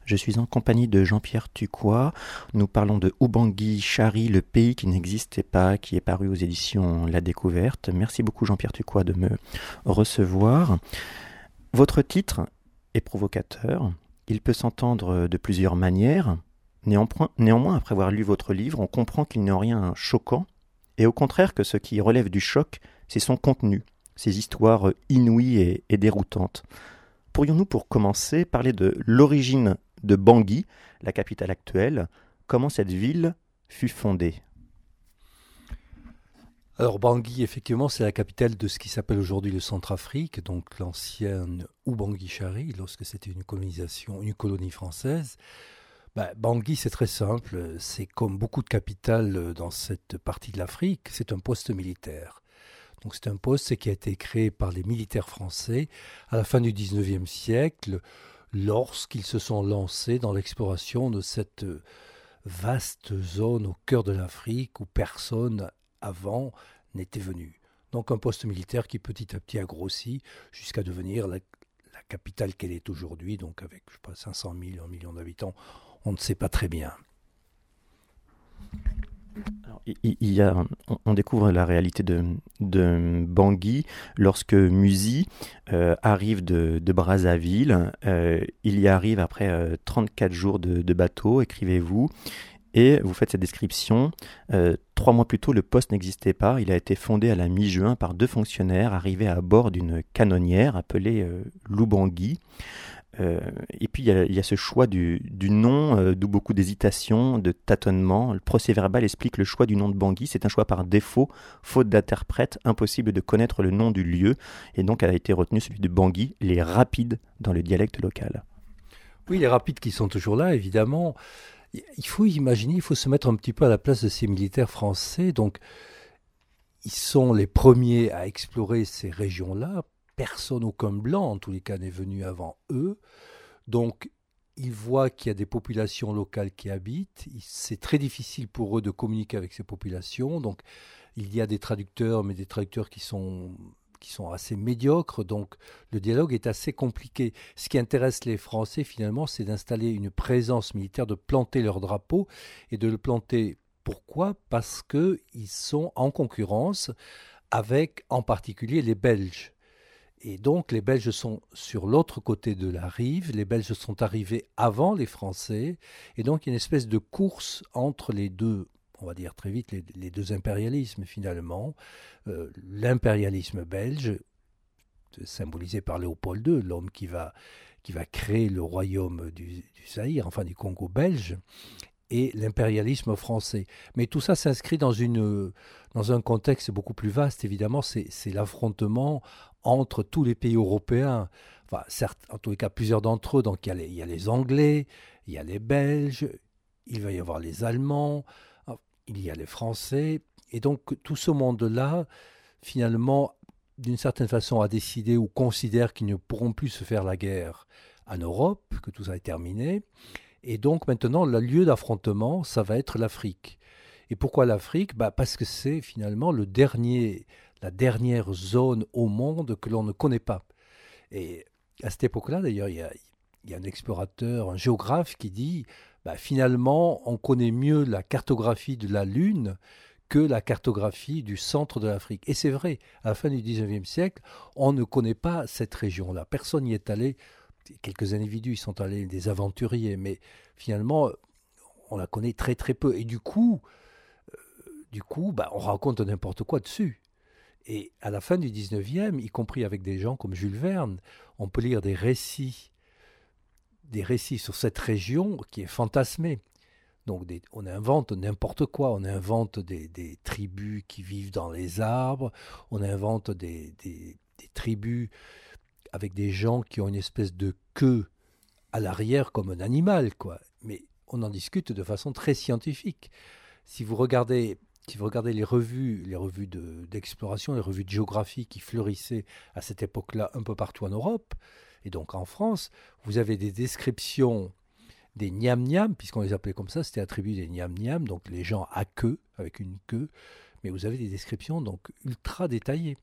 Je suis en compagnie de Jean-Pierre Tucois. Nous parlons de Ubangui Chari, le pays qui n'existait pas, qui est paru aux éditions La Découverte. Merci beaucoup Jean-Pierre Tucois de me recevoir. Votre titre est provocateur. Il peut s'entendre de plusieurs manières. Néanmoins, après avoir lu votre livre, on comprend qu'il n'est en rien choquant, et au contraire que ce qui relève du choc, c'est son contenu, ses histoires inouïes et déroutantes. Pourrions-nous, pour commencer, parler de l'origine de Bangui, la capitale actuelle, comment cette ville fut fondée? Alors Bangui, effectivement, c'est la capitale de ce qui s'appelle aujourd'hui le Centrafrique, donc l'ancienne Ubangui-Chari, lorsque c'était une colonie française. Bangui, c'est très simple, c'est comme beaucoup de capitales dans cette partie de l'Afrique, c'est un poste militaire. Donc c'est un poste qui a été créé par les militaires français à la fin du 19e siècle, lorsqu'ils se sont lancés dans l'exploration de cette vaste zone au cœur de l'Afrique où personne avant n'était venu. Donc un poste militaire qui petit à petit a grossi jusqu'à devenir la capitale qu'elle est aujourd'hui, donc avec 500 000, 1 million d'habitants, on ne sait pas très bien. Alors, on découvre la réalité de Bangui lorsque Musi arrive de Brazzaville. Il y arrive après 34 jours de bateau, écrivez-vous, et vous faites cette description. 3 mois plus tôt, le poste n'existait pas. Il a été fondé à la mi-juin par 2 fonctionnaires arrivés à bord d'une canonnière appelée l'Ubangui. Et puis il y a ce choix du nom, d'où beaucoup d'hésitation, de tâtonnement. Le procès-verbal explique le choix du nom de Bangui. C'est un choix par défaut, faute d'interprète, impossible de connaître le nom du lieu. Et donc a été retenu celui de Bangui, les rapides dans le dialecte local. Oui, les rapides qui sont toujours là, évidemment. Il faut imaginer, il faut se mettre un petit peu à la place de ces militaires français. Donc, ils sont les premiers à explorer ces régions-là. Personne, aucun blanc, en tous les cas, n'est venu avant eux. Donc, ils voient qu'il y a des populations locales qui habitent. C'est très difficile pour eux de communiquer avec ces populations. Donc, il y a des traducteurs, mais des traducteurs qui sont assez médiocres. Donc, le dialogue est assez compliqué. Ce qui intéresse les Français, finalement, c'est d'installer une présence militaire, de planter leur drapeau et de le planter. Pourquoi ? Parce qu'ils sont en concurrence avec, en particulier, les Belges. Et donc, les Belges sont sur l'autre côté de la rive. Les Belges sont arrivés avant les Français. Et donc, il y a une espèce de course entre les deux, on va dire très vite, les deux impérialismes, finalement. L'impérialisme belge, symbolisé par Léopold II, l'homme qui va créer le royaume du Zaïre, enfin du Congo belge, et l'impérialisme français. Mais tout ça s'inscrit dans un contexte beaucoup plus vaste, évidemment, c'est l'affrontement entre tous les pays européens, enfin, certes, en tous les cas, plusieurs d'entre eux. Donc il y a les Anglais, il y a les Belges, il va y avoir les Allemands, il y a les Français, et donc tout ce monde-là, finalement, d'une certaine façon, a décidé ou considère qu'ils ne pourront plus se faire la guerre en Europe, que tout ça est terminé. Et donc maintenant, le lieu d'affrontement, ça va être l'Afrique. Et pourquoi l'Afrique ? Parce que c'est finalement la dernière zone au monde que l'on ne connaît pas. Et à cette époque-là, d'ailleurs, il y a un explorateur, un géographe qui dit finalement, on connaît mieux la cartographie de la Lune que la cartographie du centre de l'Afrique. Et c'est vrai, à la fin du 19e siècle, on ne connaît pas cette région-là. Personne n'y est allé. Quelques individus y sont allés, des aventuriers, mais finalement, on la connaît très très peu. Et du coup, on raconte n'importe quoi dessus. Et à la fin du 19e, y compris avec des gens comme Jules Verne, on peut lire des récits sur cette région qui est fantasmée. Donc on invente n'importe quoi, on invente des tribus qui vivent dans les arbres, on invente des tribus avec des gens qui ont une espèce de queue à l'arrière comme un animal, quoi. Mais on en discute de façon très scientifique. Si vous regardez les revues d'exploration, les revues de géographie qui fleurissaient à cette époque-là un peu partout en Europe, et donc en France, vous avez des descriptions des Nyam-Nyam, puisqu'on les appelait comme ça, c'était attribué des Nyam-Nyam, donc les gens à queue, avec une queue, mais vous avez des descriptions donc ultra détaillées.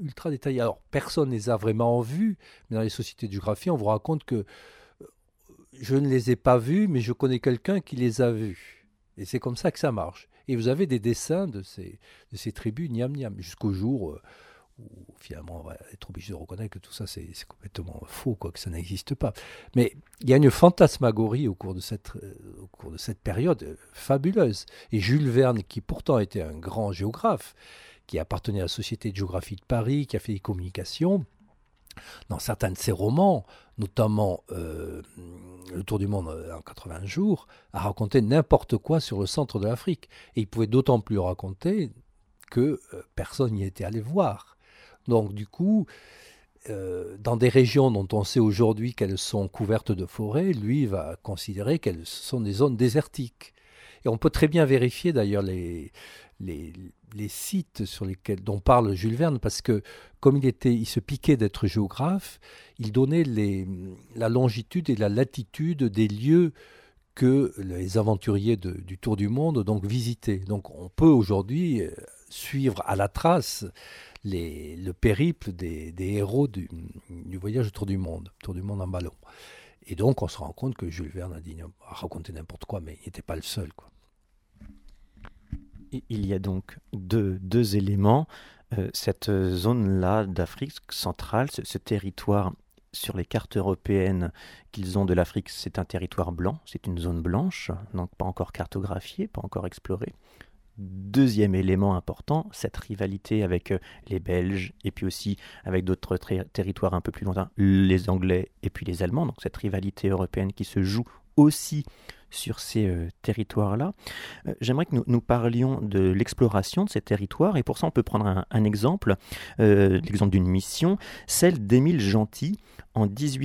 Alors, personne ne les a vraiment vues, mais dans les sociétés de géographie, on vous raconte que je ne les ai pas vus, mais je connais quelqu'un qui les a vus. Et c'est comme ça que ça marche. Et vous avez des dessins de ces tribus Niam-Niam, jusqu'au jour où finalement on va être obligé de reconnaître que tout ça c'est complètement faux, quoi, que ça n'existe pas. Mais il y a une fantasmagorie au cours de cette période fabuleuse. Et Jules Verne, qui pourtant était un grand géographe, qui appartenait à la Société de géographie de Paris, qui a fait des communications, dans certains de ses romans, notamment Le Tour du monde en 80 jours, a raconté n'importe quoi sur le centre de l'Afrique. Et il pouvait d'autant plus raconter que personne n'y était allé voir. Donc du coup, dans des régions dont on sait aujourd'hui qu'elles sont couvertes de forêts, lui va considérer qu'elles sont des zones désertiques. Et on peut très bien vérifier d'ailleurs les sites dont parle Jules Verne, parce que comme il se piquait d'être géographe, il donnait la longitude et la latitude des lieux que les aventuriers du Tour du Monde donc visitaient. Donc on peut aujourd'hui suivre à la trace le périple des héros du voyage autour du monde en ballon. Et donc on se rend compte que Jules Verne a raconté n'importe quoi, mais il n'était pas le seul, quoi. Il y a donc deux éléments. Cette zone-là d'Afrique centrale, ce territoire sur les cartes européennes qu'ils ont de l'Afrique, c'est un territoire blanc, c'est une zone blanche, donc pas encore cartographiée, pas encore explorée. Deuxième élément important, cette rivalité avec les Belges et puis aussi avec d'autres territoires un peu plus lointains, les Anglais et puis les Allemands, donc cette rivalité européenne qui se joue aussi sur ces territoires-là. J'aimerais que nous parlions de l'exploration de ces territoires, et pour ça on peut prendre un exemple, l'exemple d'une mission, celle d'Émile Gentil en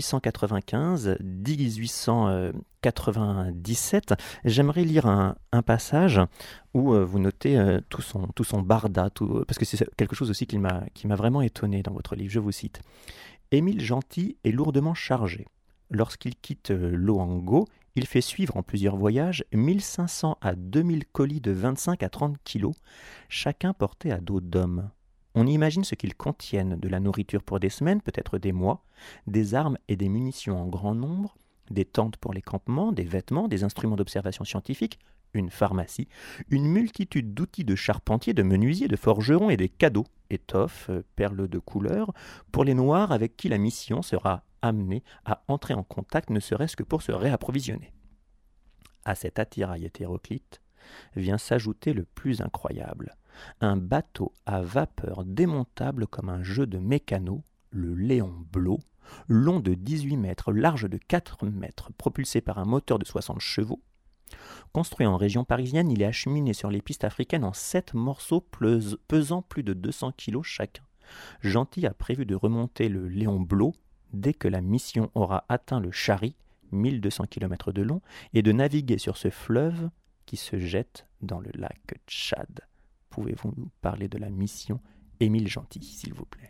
1895-1897. J'aimerais lire un passage où vous notez tout son barda, parce que c'est quelque chose aussi qui m'a vraiment étonné dans votre livre. Je vous cite. Émile Gentil est lourdement chargé. Lorsqu'il quitte Loango, il fait suivre en plusieurs voyages 1500 à 2000 colis de 25 à 30 kilos, chacun porté à dos d'homme. On imagine ce qu'ils contiennent, de la nourriture pour des semaines, peut-être des mois, des armes et des munitions en grand nombre, des tentes pour les campements, des vêtements, des instruments d'observation scientifique, une pharmacie, une multitude d'outils de charpentiers, de menuisiers, de forgerons et des cadeaux, étoffes, perles de couleur, pour les Noirs avec qui la mission sera amenée à entrer en contact, ne serait-ce que pour se réapprovisionner. À cet attirail hétéroclite vient s'ajouter le plus incroyable, un bateau à vapeur démontable comme un jeu de mécano, le Léon Blot, long de 18 mètres, large de 4 mètres, propulsé par un moteur de 60 chevaux. Construit en région parisienne, il est acheminé sur les pistes africaines en 7 morceaux pesant plus de 200 kilos chacun. Gentil a prévu de remonter le Léon Blot dès que la mission aura atteint le Chari, 1200 km de long, et de naviguer sur ce fleuve qui se jette dans le lac Tchad. Pouvez-vous nous parler de la mission Émile Gentil, s'il vous plaît ?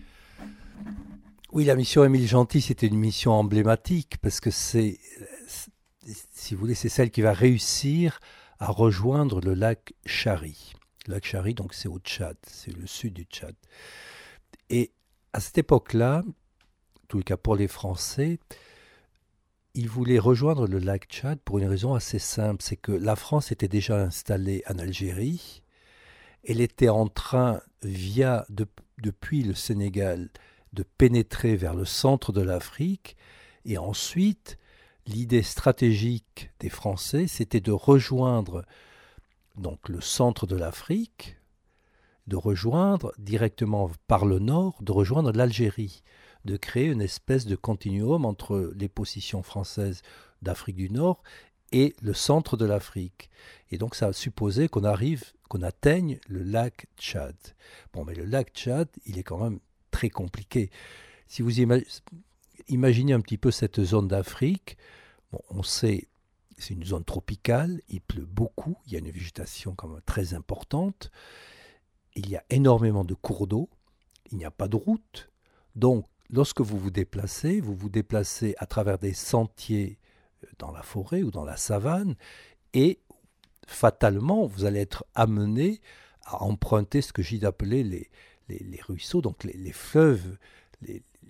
Oui, la mission Émile Gentil, c'était une mission emblématique parce que si vous voulez, c'est celle qui va réussir à rejoindre le lac Chari. Le lac Chari, donc c'est au Tchad, c'est le sud du Tchad. Et à cette époque-là, en tout cas pour les Français, ils voulaient rejoindre le lac Tchad pour une raison assez simple, c'est que la France était déjà installée en Algérie, elle était en train, depuis le Sénégal, de pénétrer vers le centre de l'Afrique, et ensuite, l'idée stratégique des Français, c'était de rejoindre donc le centre de l'Afrique, de rejoindre directement par le nord, de rejoindre l'Algérie, de créer une espèce de continuum entre les positions françaises d'Afrique du Nord et le centre de l'Afrique. Et donc ça a supposé qu'on atteigne le lac Tchad. Bon, mais le lac Tchad, il est quand même très compliqué. Si vous imaginez un petit peu cette zone d'Afrique, bon, on sait, c'est une zone tropicale, il pleut beaucoup, il y a une végétation quand même très importante, il y a énormément de cours d'eau, il n'y a pas de route. Donc, lorsque vous vous déplacez à travers des sentiers dans la forêt ou dans la savane, et fatalement, vous allez être amené à emprunter ce que j'ai appelé les ruisseaux, donc les fleuves, les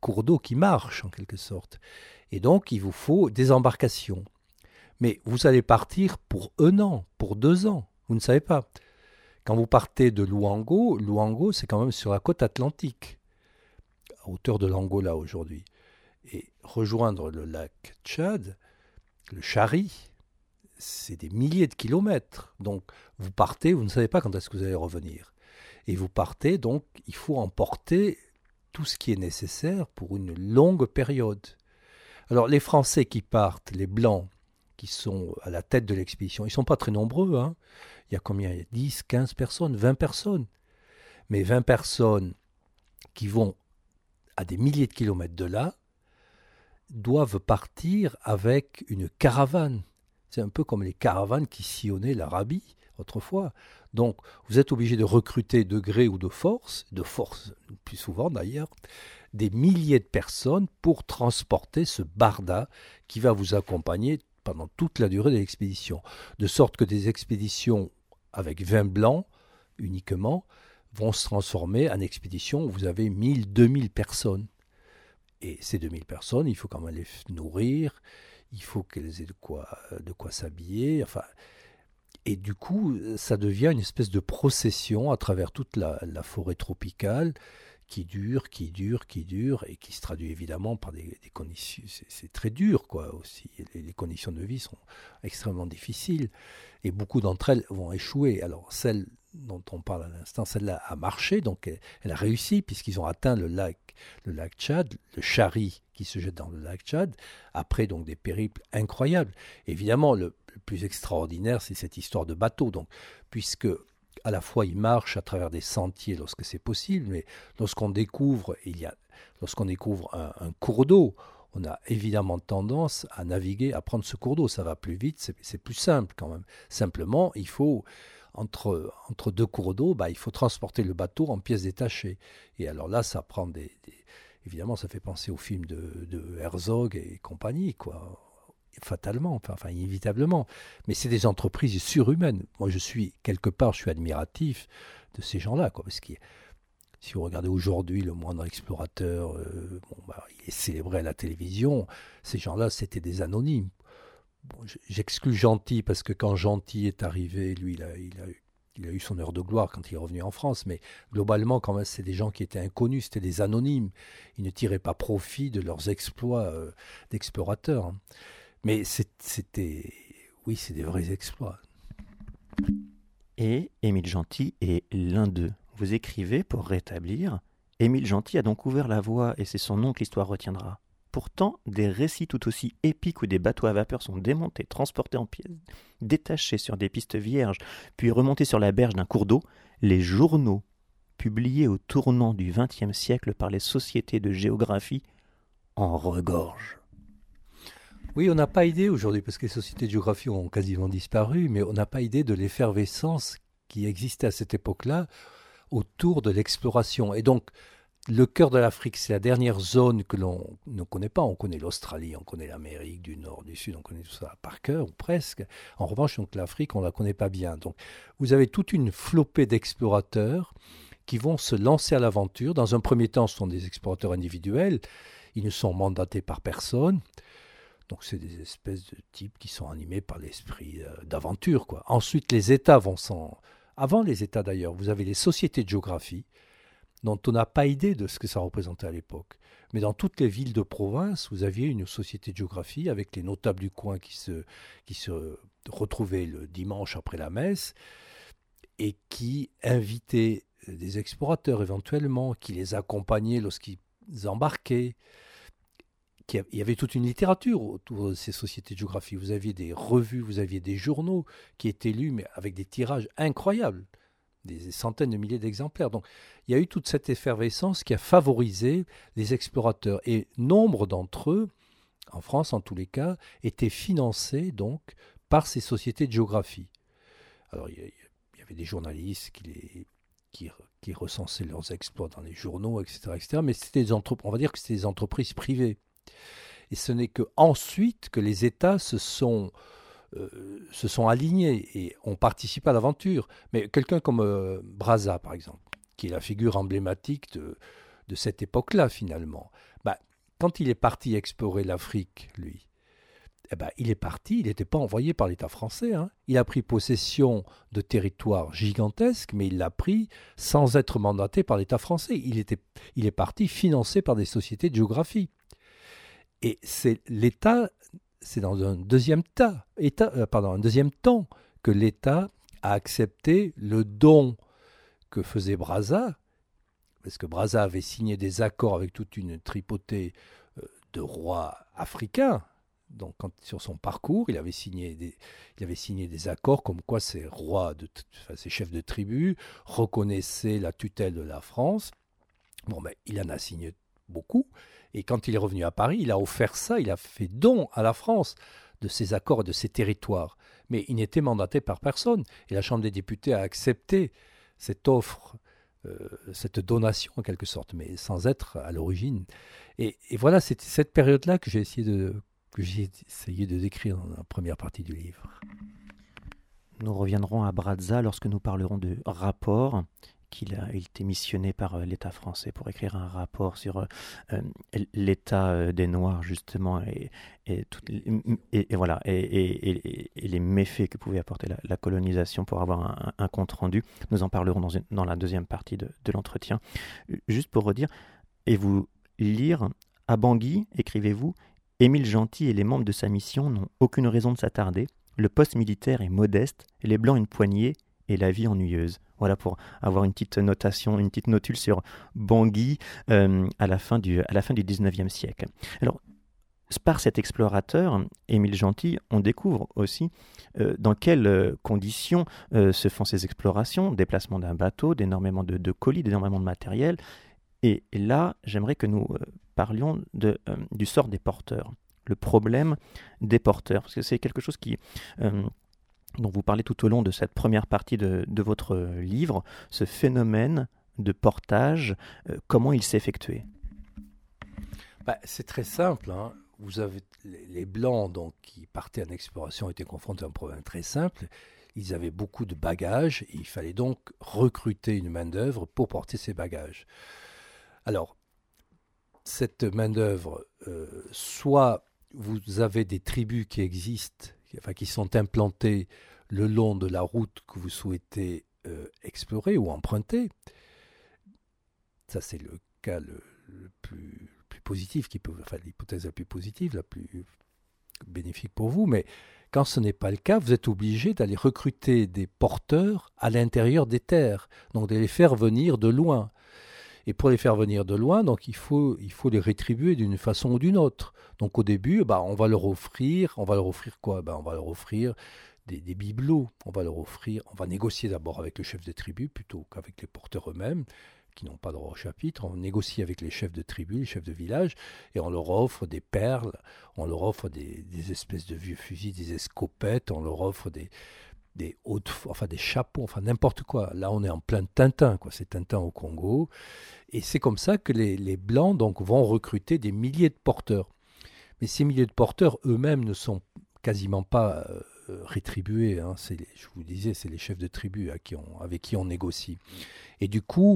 cours d'eau qui marchent en quelque sorte. Et donc, il vous faut des embarcations. Mais vous allez partir pour 1 an, pour 2 ans, vous ne savez pas. Quand vous partez de Luango, c'est quand même sur la côte atlantique, à hauteur de l'Angola aujourd'hui. Et rejoindre le lac Tchad, le Chari, c'est des milliers de kilomètres. Donc, vous partez, vous ne savez pas quand est-ce que vous allez revenir. Et vous partez, donc, il faut emporter tout ce qui est nécessaire pour une longue période. Alors, les Français qui partent, les Blancs, qui sont à la tête de l'expédition, ils ne sont pas très nombreux. Hein. Il y a combien? Il y a 10, 15 personnes, 20 personnes. Mais 20 personnes qui vont à des milliers de kilomètres de là, doivent partir avec une caravane. C'est un peu comme les caravanes qui sillonnaient l'Arabie autrefois. Donc, vous êtes obligé de recruter de gré ou de force plus souvent d'ailleurs, des milliers de personnes pour transporter ce barda qui va vous accompagner pendant toute la durée de l'expédition. De sorte que des expéditions avec 20 blancs uniquement vont se transformer en expéditions où vous avez 1000, 2000 personnes. Et ces 2000 personnes, il faut quand même les nourrir, il faut qu'elles aient de quoi s'habiller, enfin... Et du coup, ça devient une espèce de procession à travers toute la forêt tropicale qui dure, et qui se traduit évidemment par des conditions... C'est très dur, quoi, aussi. Les conditions de vie sont extrêmement difficiles. Et beaucoup d'entre elles vont échouer. Alors, celle dont on parle à l'instant, celle-là a marché, donc elle a réussi, puisqu'ils ont atteint le lac Tchad, le Chari qui se jette dans le lac Tchad, après donc des périples incroyables. Évidemment, le plus extraordinaire, c'est cette histoire de bateau, donc, puisque à la fois ils marchent à travers des sentiers lorsque c'est possible, mais lorsqu'on découvre un cours d'eau, on a évidemment tendance à naviguer, à prendre ce cours d'eau. Ça va plus vite, c'est plus simple quand même. Simplement, il faut, entre 2 cours d'eau, il faut transporter le bateau en pièces détachées. Et alors là, ça prend évidemment, ça fait penser au film de Herzog et compagnie, quoi. Fatalement, enfin inévitablement. Mais c'est des entreprises surhumaines. Moi, je suis admiratif de ces gens-là, quoi, parce que si vous regardez aujourd'hui le moindre explorateur, il est célébré à la télévision, ces gens-là, c'était des anonymes. Bon, j'exclus Gentil, parce que quand Gentil est arrivé, lui, il a eu son heure de gloire quand il est revenu en France, mais globalement, quand même, c'est des gens qui étaient inconnus, c'était des anonymes. Ils ne tiraient pas profit de leurs exploits d'explorateurs. Hein. Mais c'est des vrais exploits. Et Émile Gentil est l'un d'eux. Vous écrivez pour rétablir: Émile Gentil a donc ouvert la voie, et c'est son nom que l'histoire retiendra. Pourtant, des récits tout aussi épiques où des bateaux à vapeur sont démontés, transportés en pièces, détachés sur des pistes vierges, puis remontés sur la berge d'un cours d'eau, les journaux publiés au tournant du XXe siècle par les sociétés de géographie en regorgent. Oui, on n'a pas idée aujourd'hui, parce que les sociétés de géographie ont quasiment disparu, mais on n'a pas idée de l'effervescence qui existait à cette époque-là autour de l'exploration. Et donc, le cœur de l'Afrique, c'est la dernière zone que l'on ne connaît pas. On connaît l'Australie, on connaît l'Amérique du Nord, du Sud, on connaît tout ça par cœur, ou presque. En revanche, donc, l'Afrique, on ne la connaît pas bien. Donc, vous avez toute une flopée d'explorateurs qui vont se lancer à l'aventure. Dans un premier temps, ce sont des explorateurs individuels. Ils ne sont mandatés par personne. Donc, c'est des espèces de types qui sont animés par l'esprit d'aventure, quoi. Ensuite, les États vont s'en... Avant les États, d'ailleurs, vous avez les sociétés de géographie, dont on n'a pas idée de ce que ça représentait à l'époque. Mais dans toutes les villes de province, vous aviez une société de géographie avec les notables du coin qui se retrouvaient le dimanche après la messe et qui invitaient des explorateurs éventuellement, qui les accompagnaient lorsqu'ils embarquaient. Il y avait toute une littérature autour de ces sociétés de géographie. Vous aviez des revues, vous aviez des journaux qui étaient lus, mais avec des tirages incroyables, des centaines de milliers d'exemplaires. Donc, il y a eu toute cette effervescence qui a favorisé les explorateurs. Et nombre d'entre eux, en France en tous les cas, étaient financés donc par ces sociétés de géographie. Alors, il y avait des journalistes qui recensaient leurs exploits dans les journaux, etc. Mais on va dire que c'était des entreprises privées. Et ce n'est qu'ensuite que les États se sont alignés et ont participé à l'aventure. Mais quelqu'un comme Brazza, par exemple, qui est la figure emblématique de cette époque-là, finalement. Bah, quand il est parti explorer l'Afrique, lui, eh ben, il est parti, il n'était pas envoyé par l'État français. Hein. Il a pris possession de territoires gigantesques, mais il l'a pris sans être mandaté par l'État français. Il est parti financé par des sociétés de géographie. Et c'est l'État, c'est dans un deuxième temps que l'État a accepté le don que faisait Brazza, parce que Brazza avait signé des accords avec toute une tripotée de rois africains. Donc, sur son parcours, il avait signé des accords comme quoi ces ces chefs de tribu reconnaissaient la tutelle de la France. Bon, ben, il en a signé beaucoup. Et quand il est revenu à Paris, il a offert ça, il a fait don à la France de ces accords et de ces territoires. Mais il n'était mandaté par personne. Et la Chambre des députés a accepté cette offre, cette donation en quelque sorte, mais sans être à l'origine. Et voilà, c'est cette période-là que j'ai essayé de décrire dans la première partie du livre. Nous reviendrons à Brazza lorsque nous parlerons de rapport qu'il a été missionné par l'État français pour écrire un rapport sur l'état des Noirs justement et voilà et les méfaits que pouvait apporter la colonisation pour avoir un compte rendu. Nous en parlerons dans la deuxième partie de l'entretien. Juste pour redire et vous lire, à Bangui, écrivez-vous, Émile Gentil et les membres de sa mission n'ont aucune raison de s'attarder. Le poste militaire est modeste, les Blancs une poignée et la vie ennuyeuse. Voilà pour avoir une petite notation, une petite notule sur Bangui à la fin du 19e siècle. Alors, par cet explorateur, Émile Gentil, on découvre aussi dans quelles conditions se font ces explorations, déplacement d'un bateau, d'énormément de colis, d'énormément de matériel. Et là, j'aimerais que nous parlions du sort des porteurs, le problème des porteurs, parce que c'est quelque chose dont vous parlez tout au long de cette première partie de votre livre, ce phénomène de portage, comment il s'effectuait. C'est très simple. Hein. Vous avez les Blancs donc, qui partaient en exploration étaient confrontés à un problème très simple. Ils avaient beaucoup de bagages et il fallait donc recruter une main-d'œuvre pour porter ces bagages. Alors, cette main-d'œuvre, soit vous avez des tribus qui existent, qui sont implantées le long de la route que vous souhaitez explorer ou emprunter. Ça, c'est le cas le plus positif, l'hypothèse la plus positive, la plus bénéfique pour vous. Mais quand ce n'est pas le cas, vous êtes obligé d'aller recruter des porteurs à l'intérieur des terres, donc de les faire venir de loin. Et pour les faire venir de loin, donc il faut les rétribuer d'une façon ou d'une autre. Donc au début, on va leur offrir quoi ? On va leur offrir des bibelots. On va négocier d'abord avec le chef de tribu plutôt qu'avec les porteurs eux-mêmes, qui n'ont pas droit au chapitre. On négocie avec les chefs de tribu, les chefs de village, et on leur offre des perles, on leur offre des espèces de vieux fusils, des escopettes, on leur offre des chapeaux, n'importe quoi. Là, on est en plein Tintin, quoi. C'est Tintin au Congo. Et c'est comme ça que les Blancs donc, vont recruter des milliers de porteurs. Mais ces milliers de porteurs eux-mêmes ne sont quasiment pas rétribués. Hein. Je vous disais, c'est les chefs de tribu avec qui on négocie. Et du coup,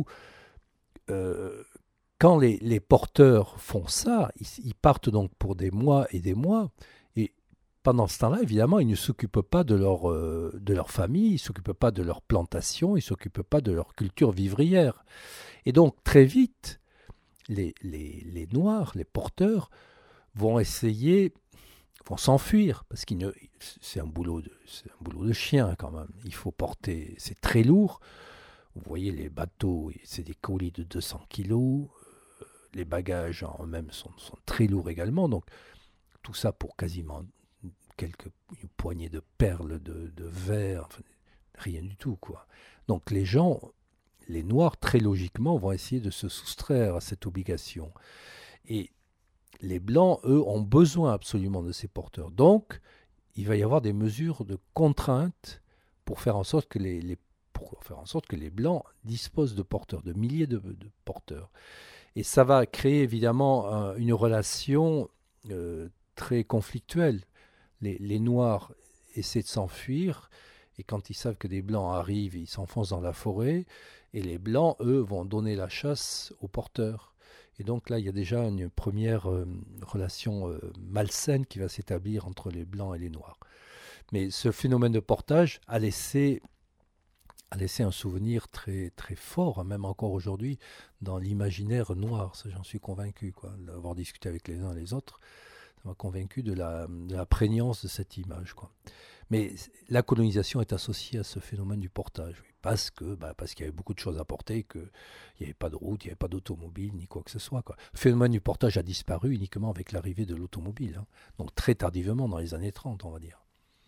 quand les porteurs font ça, ils partent donc pour des mois et des mois. Et pendant ce temps-là, évidemment, ils ne s'occupent pas de leur famille, ils ne s'occupent pas de leur plantation, ils ne s'occupent pas de leur culture vivrière. Et donc, très vite, les Noirs, les porteurs, vont s'enfuir, parce que c'est un boulot de chien quand même. Il faut porter, c'est très lourd. Vous voyez les bateaux, c'est des colis de 200 kilos. Les bagages en eux-mêmes sont très lourds également. Donc, tout ça pour quasiment une poignée de perles, de verre, rien du tout, quoi. Donc, les Noirs, très logiquement, vont essayer de se soustraire à cette obligation. Et les Blancs, eux, ont besoin absolument de ces porteurs. Donc, il va y avoir des mesures de contrainte pour faire en sorte que les Blancs disposent de porteurs, de milliers de porteurs. Et ça va créer évidemment une relation très conflictuelle. Les Noirs essaient de s'enfuir, et quand ils savent que des Blancs arrivent, ils s'enfoncent dans la forêt, et les Blancs, eux, vont donner la chasse aux porteurs. Et donc là, il y a déjà une première relation malsaine qui va s'établir entre les Blancs et les Noirs. Mais ce phénomène de portage a laissé un souvenir très, très fort, hein, même encore aujourd'hui, dans l'imaginaire noir. Ça, j'en suis convaincu, quoi. D'avoir discuté avec les uns et les autres, ça m'a convaincu de la prégnance de cette image, quoi. Mais la colonisation est associée à ce phénomène du portage, oui, parce qu'il y avait beaucoup de choses à porter, qu'il n'y avait pas de route, il n'y avait pas d'automobile, ni quoi que ce soit, quoi. Le phénomène du portage a disparu uniquement avec l'arrivée de l'automobile, hein. Donc très tardivement, dans les années 30, on va dire.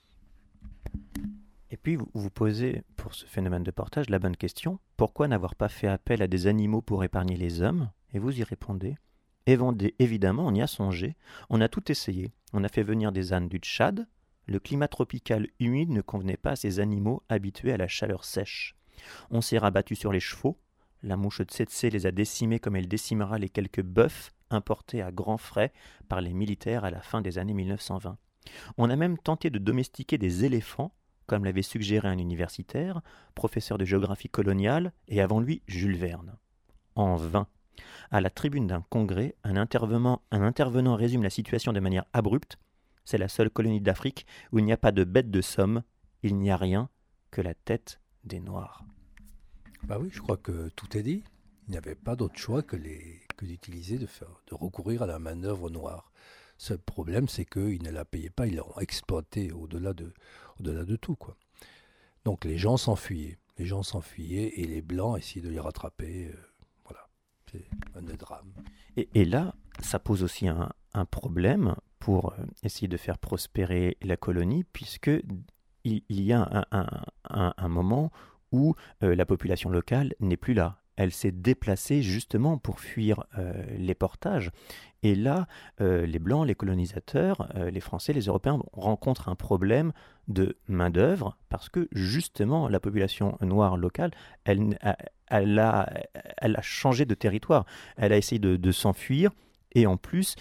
Et puis vous vous posez, pour ce phénomène de portage, la bonne question, pourquoi n'avoir pas fait appel à des animaux pour épargner les hommes? Et vous y répondez, évidemment, on y a songé, on a tout essayé, on a fait venir des ânes du Tchad, le climat tropical humide ne convenait pas à ces animaux habitués à la chaleur sèche. On s'est rabattu sur les chevaux, la mouche tsetse les a décimés comme elle décimera les quelques bœufs importés à grands frais par les militaires à la fin des années 1920. On a même tenté de domestiquer des éléphants, comme l'avait suggéré un universitaire, professeur de géographie coloniale, et avant lui Jules Verne. En vain. À la tribune d'un congrès, un intervenant résume la situation de manière abrupte. C'est la seule colonie d'Afrique où il n'y a pas de bête de somme, il n'y a rien que la tête des Noirs. Bah oui, je crois que tout est dit. Il n'y avait pas d'autre choix que d'utiliser, de recourir à la main-d'œuvre noire. Seul problème, c'est qu'ils ne la payaient pas, ils l'ont exploité au-delà de tout, quoi. Donc les gens s'enfuyaient. Et les Blancs essayaient de les rattraper. Voilà, c'est un drame. Et là, ça pose aussi un problème pour essayer de faire prospérer la colonie, puisque il y a un moment où la population locale n'est plus là. Elle s'est déplacée justement pour fuir les portages. Et là, les Blancs, les colonisateurs, les Français, les Européens rencontrent un problème de main-d'œuvre parce que justement, la population noire locale, elle a changé de territoire. Elle a essayé de s'enfuir. Et en plus,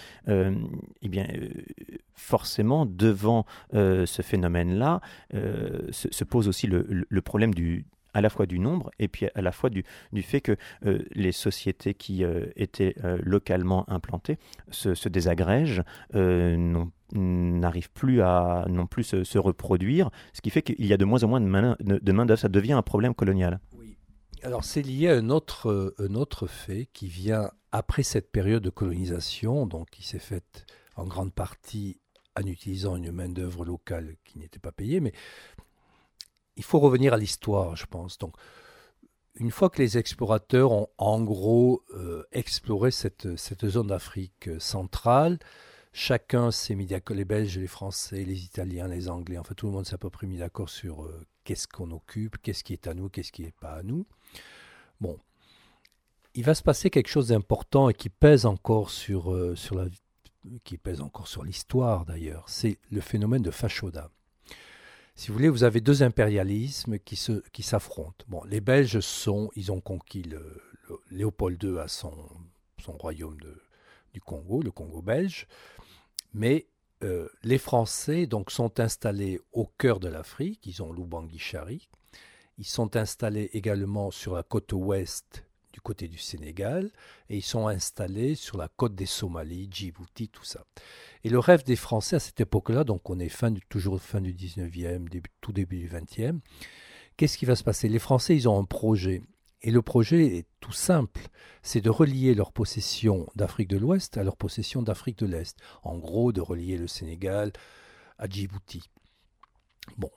forcément, devant ce phénomène-là, se pose aussi le problème à la fois du nombre et puis à la fois du fait que les sociétés qui étaient localement implantées se désagrègent, n'arrivent plus à non plus se reproduire, ce qui fait qu'il y a de moins en moins de main-d'œuvre. Ça devient un problème colonial. Oui. Alors c'est lié à un autre fait qui vient après cette période de colonisation, donc qui s'est faite en grande partie en utilisant une main-d'œuvre locale qui n'était pas payée, mais il faut revenir à l'histoire, je pense. Donc, une fois que les explorateurs ont en gros exploré cette zone d'Afrique centrale, chacun s'est mis d'accord, les Belges, les Français, les Italiens, les Anglais, enfin tout le monde s'est à peu près mis d'accord sur qu'est-ce qu'on occupe, qu'est-ce qui est à nous, qu'est-ce qui n'est pas à nous. Bon, il va se passer quelque chose d'important et qui pèse encore sur l'histoire d'ailleurs, c'est le phénomène de Fashoda. Si vous voulez, vous avez deux impérialismes qui s'affrontent. Bon, les Belges ils ont conquis Léopold II à son royaume du Congo, le Congo belge, mais les Français donc sont installés au cœur de l'Afrique. Ils ont Lubangui-Chari. Ils sont installés également sur la côte ouest du côté du Sénégal, et ils sont installés sur la côte des Somalies, Djibouti, tout ça. Et le rêve des Français à cette époque-là, donc on est toujours fin du 19e, tout début du 20e, qu'est-ce qui va se passer? Les Français, ils ont un projet, et le projet est tout simple, c'est de relier leur possession d'Afrique de l'Ouest à leur possession d'Afrique de l'Est. En gros, de relier le Sénégal à Djibouti. Bon.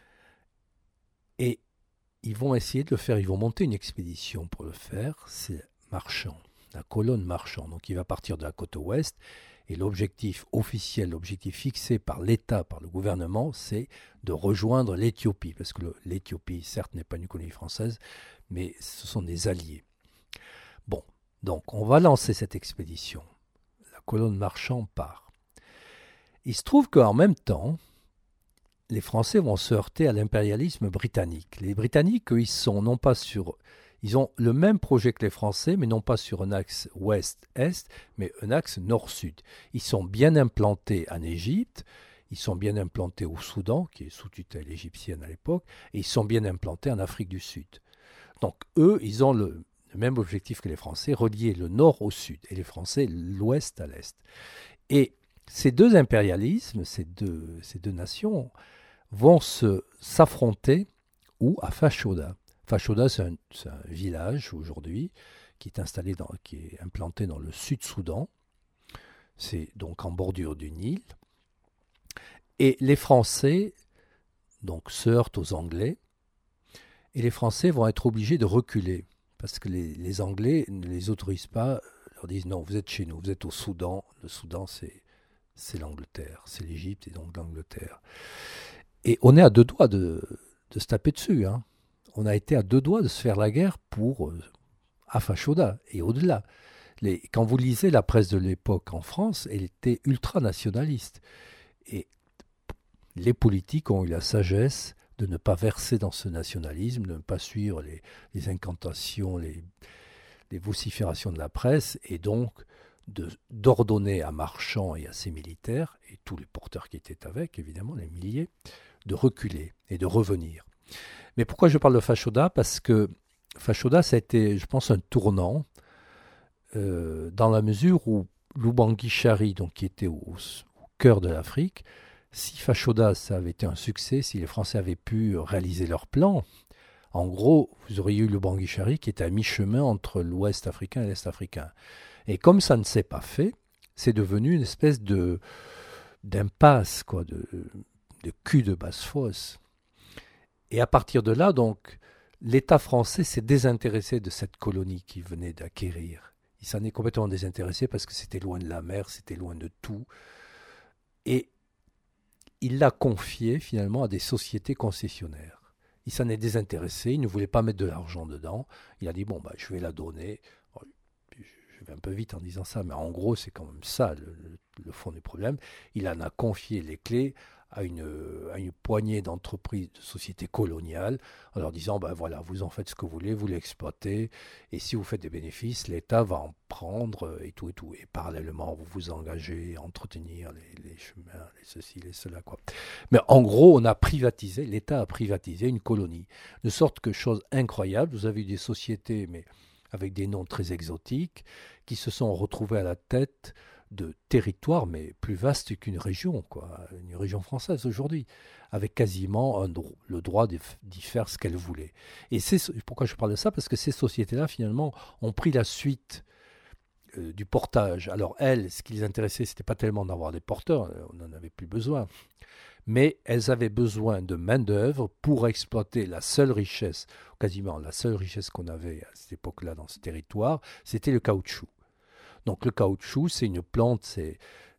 Et ils vont essayer de le faire, ils vont monter une expédition pour le faire, c'est Marchand, la colonne Marchand. Donc il va partir de la côte ouest, et l'objectif officiel, l'objectif fixé par l'État, par le gouvernement, c'est de rejoindre l'Éthiopie, parce que l'Éthiopie, certes, n'est pas une colonie française, mais ce sont des alliés. Bon, donc on va lancer cette expédition. La colonne Marchand part. Il se trouve qu'en même temps, les Français vont se heurter à l'impérialisme britannique. Les Britanniques, eux, ils ont le même projet que les Français, mais non pas sur un axe ouest-est, mais un axe nord-sud. Ils sont bien implantés en Égypte, ils sont bien implantés au Soudan, qui est sous tutelle égyptienne à l'époque, et ils sont bien implantés en Afrique du Sud. Donc eux, ils ont le le même objectif que les Français, relier le nord au sud et les Français l'ouest à l'est. Et ces deux impérialismes, ces deux nations vont s'affronter où à Fashoda. Fashoda, c'est un village aujourd'hui qui est implanté dans le Sud-Soudan. C'est donc en bordure du Nil. Et les Français donc, se heurtent aux Anglais. Et les Français vont être obligés de reculer. Parce que les Anglais ne les autorisent pas, leur disent non, vous êtes chez nous, vous êtes au Soudan. Le Soudan, c'est l'Angleterre, c'est l'Égypte et donc l'Angleterre. Et on est à deux doigts de se taper dessus. Hein. On a été à deux doigts de se faire la guerre pour à Fashoda et au-delà. Quand vous lisez la presse de l'époque en France, elle était ultra-nationaliste. Et les politiques ont eu la sagesse de ne pas verser dans ce nationalisme, de ne pas suivre les incantations, les vociférations de la presse, et donc d'ordonner à Marchand et à ses militaires, et tous les porteurs qui étaient avec, évidemment, les milliers, de reculer et de revenir. Mais pourquoi je parle de Fashoda ? Parce que Fashoda, ça a été, je pense, un tournant dans la mesure où Lubangui Chari, donc, qui était au cœur de l'Afrique, si Fashoda, ça avait été un succès, si les Français avaient pu réaliser leur plan, en gros, vous auriez eu Lubangui Chari qui était à mi-chemin entre l'Ouest africain et l'Est africain. Et comme ça ne s'est pas fait, c'est devenu une espèce d'impasse, quoi, de cul de basse-fosse. Et à partir de là, donc, l'État français s'est désintéressé de cette colonie qu'il venait d'acquérir. Il s'en est complètement désintéressé parce que c'était loin de la mer, c'était loin de tout. Et il l'a confié finalement à des sociétés concessionnaires. Il s'en est désintéressé, il ne voulait pas mettre de l'argent dedans. Il a dit, bon, je vais la donner. Je vais un peu vite en disant ça, mais en gros, c'est quand même ça le fond du problème. Il en a confié les clés à une poignée d'entreprises, de sociétés coloniales, en leur disant, voilà, vous en faites ce que vous voulez, vous l'exploitez, et si vous faites des bénéfices, l'État va en prendre, et tout. Et parallèlement, vous vous engagez à entretenir les chemins, les ceci, les cela, quoi. Mais en gros, l'État a privatisé une colonie. De sorte que, chose incroyable, vous avez eu des sociétés, mais avec des noms très exotiques, qui se sont retrouvés à la tête de territoires, mais plus vastes qu'une région, quoi, une région française aujourd'hui, avec quasiment le droit d'y faire ce qu'elle voulait. Et pourquoi je parle de ça ? Parce que ces sociétés-là, finalement, ont pris la suite du portage. Alors elles, ce qui les intéressait, c'était pas tellement d'avoir des porteurs, on n'en avait plus besoin, mais elles avaient besoin de main-d'œuvre pour exploiter la seule richesse, quasiment la seule richesse qu'on avait à cette époque-là dans ce territoire, c'était le caoutchouc. Donc le caoutchouc, c'est une plante, c'est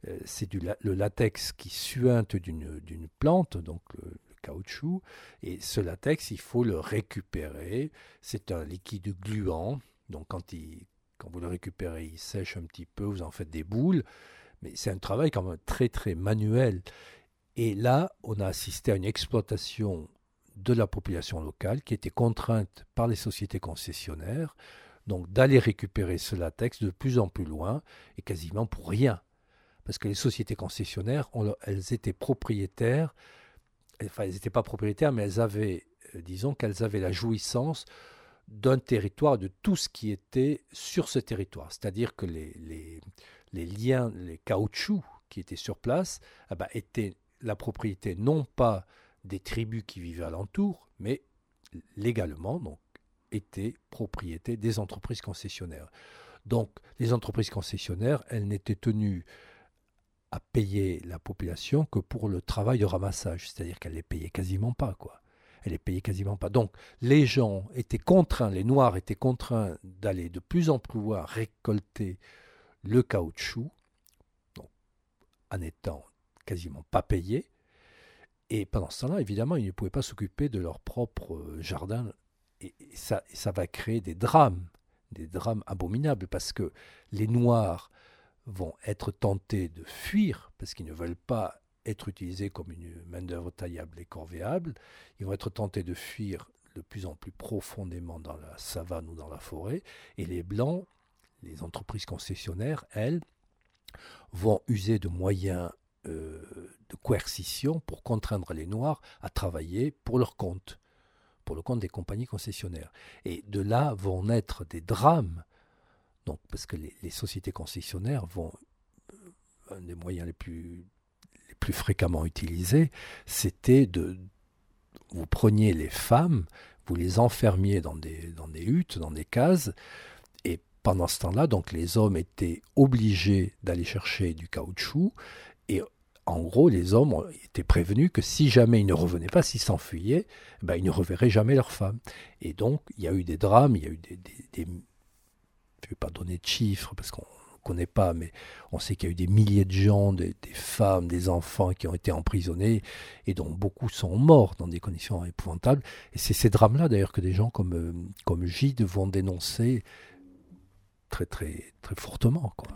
le latex qui suinte d'une plante, donc le caoutchouc, et ce latex, il faut le récupérer, c'est un liquide gluant, donc quand vous le récupérez, il sèche un petit peu, vous en faites des boules, mais c'est un travail quand même très très manuel. Et là, on a assisté à une exploitation de la population locale qui était contrainte par les sociétés concessionnaires, donc d'aller récupérer ce latex de plus en plus loin et quasiment pour rien. Parce que les sociétés concessionnaires, elles étaient propriétaires, enfin elles n'étaient pas propriétaires, mais elles avaient, disons qu'elles avaient la jouissance d'un territoire, de tout ce qui était sur ce territoire. C'est-à-dire que les liens, les caoutchoucs qui étaient sur place, étaient la propriété non pas des tribus qui vivaient alentour, mais légalement, donc, était propriété des entreprises concessionnaires. Donc, les entreprises concessionnaires, elles n'étaient tenues à payer la population que pour le travail de ramassage, c'est-à-dire qu'elles les payaient quasiment pas, quoi. Elles les payaient quasiment pas. Donc, les gens étaient contraints, les Noirs étaient contraints d'aller de plus en plus loin récolter le caoutchouc, donc, en étant quasiment pas payés. Et pendant ce temps-là, évidemment, ils ne pouvaient pas s'occuper de leur propre jardin. Et ça va créer des drames abominables, parce que les Noirs vont être tentés de fuir, parce qu'ils ne veulent pas être utilisés comme une main-d'œuvre taillable et corvéable. Ils vont être tentés de fuir de plus en plus profondément dans la savane ou dans la forêt. Et les Blancs, les entreprises concessionnaires, elles, vont user de moyens de coercition pour contraindre les Noirs à travailler pour leur compte, pour le compte des compagnies concessionnaires. Et de là vont naître des drames, donc, parce que les sociétés concessionnaires vont, un des moyens les plus fréquemment utilisés, c'était vous preniez les femmes, vous les enfermiez dans des huttes, dans des cases, et pendant ce temps-là, donc les hommes étaient obligés d'aller chercher du caoutchouc, et en gros, les hommes étaient prévenus que si jamais ils ne revenaient pas, s'ils s'enfuyaient, ils ne reverraient jamais leurs femmes. Et donc, il y a eu des drames, il y a eu des je ne vais pas donner de chiffres parce qu'on ne connaît pas, mais on sait qu'il y a eu des milliers de gens, des femmes, des enfants qui ont été emprisonnés et dont beaucoup sont morts dans des conditions épouvantables. Et c'est ces drames-là, d'ailleurs, que des gens comme Gide vont dénoncer très, très, très fortement, quoi.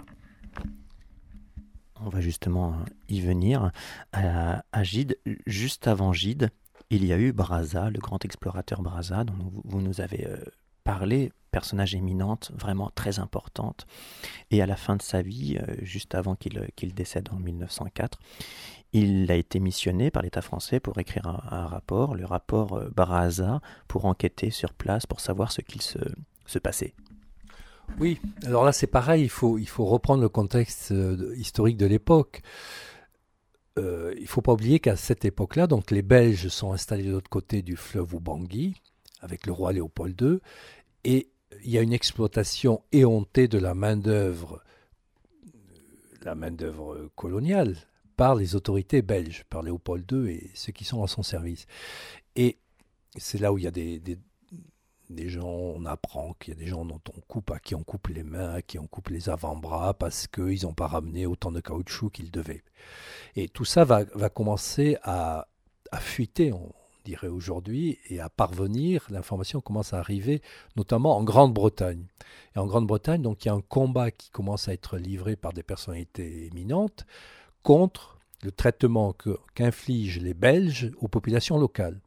On va justement y venir. À Gide, juste avant Gide, il y a eu Brazza, le grand explorateur Brazza, dont vous nous avez parlé, personnage éminente, vraiment très importante. Et à la fin de sa vie, juste avant qu'il décède en 1904, il a été missionné par l'État français pour écrire un rapport, le rapport Brazza, pour enquêter sur place, pour savoir ce qu'il se passait. Oui, alors là c'est pareil, il faut reprendre le contexte historique de l'époque. Il ne faut pas oublier qu'à cette époque-là, donc les Belges sont installés de l'autre côté du fleuve Ubangui, avec le roi Léopold II, et il y a une exploitation éhontée de la main-d'œuvre coloniale, par les autorités belges, par Léopold II et ceux qui sont à son service. Et c'est là où il y a des gens, on apprend qu'il y a des gens à qui on coupe les mains, à qui on coupe les avant-bras parce qu'ils n'ont pas ramené autant de caoutchouc qu'ils devaient. Et tout ça va commencer à fuiter, on dirait aujourd'hui, et à parvenir, l'information commence à arriver, notamment en Grande-Bretagne. Et en Grande-Bretagne, donc il y a un combat qui commence à être livré par des personnalités éminentes contre le traitement qu'infligent les Belges aux populations locales.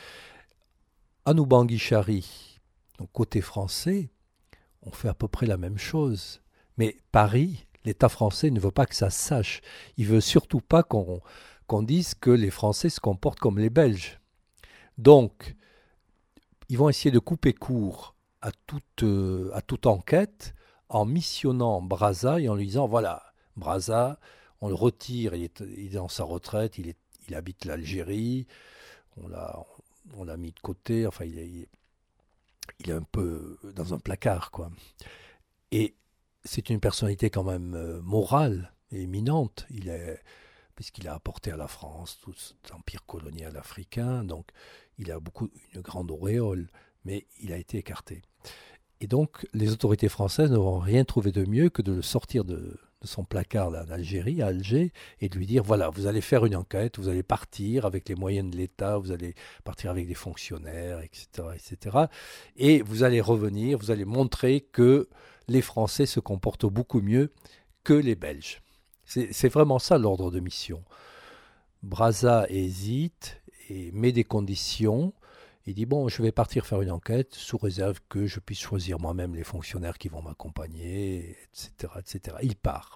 À Ubangui-Chari, donc côté français, on fait à peu près la même chose. Mais Paris, l'État français ne veut pas que ça se sache. Il ne veut surtout pas qu'on dise que les Français se comportent comme les Belges. Donc, ils vont essayer de couper court à toute enquête en missionnant Brazza et en lui disant, voilà, Brazza, on le retire, il est dans sa retraite, il habite l'Algérie, on l'a mis de côté, enfin il est un peu dans un placard, quoi. Et c'est une personnalité quand même morale et éminente, puisqu'il a apporté à la France tout cet empire colonial africain, donc il a une grande auréole, mais il a été écarté. Et donc les autorités françaises n'auront rien trouvé de mieux que de le sortir de son placard là, d'Algérie, à Alger, et de lui dire, voilà, vous allez faire une enquête, vous allez partir avec les moyens de l'État, vous allez partir avec des fonctionnaires, etc., et vous allez revenir, vous allez montrer que les Français se comportent beaucoup mieux que les Belges. C'est vraiment ça l'ordre de mission. Brazza hésite et met des conditions. Il dit, bon, je vais partir faire une enquête sous réserve que je puisse choisir moi-même les fonctionnaires qui vont m'accompagner, etc., etc. Il part.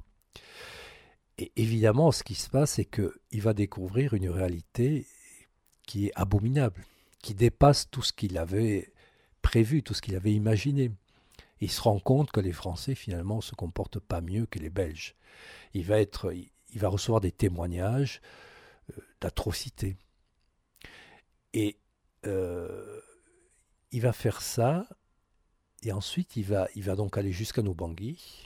Et évidemment, ce qui se passe, c'est qu'il va découvrir une réalité qui est abominable, qui dépasse tout ce qu'il avait prévu, tout ce qu'il avait imaginé. Et il se rend compte que les Français, finalement, ne se comportent pas mieux que les Belges. Il va recevoir des témoignages d'atrocités. Et il va faire ça, et ensuite il va donc aller jusqu'à Bangui,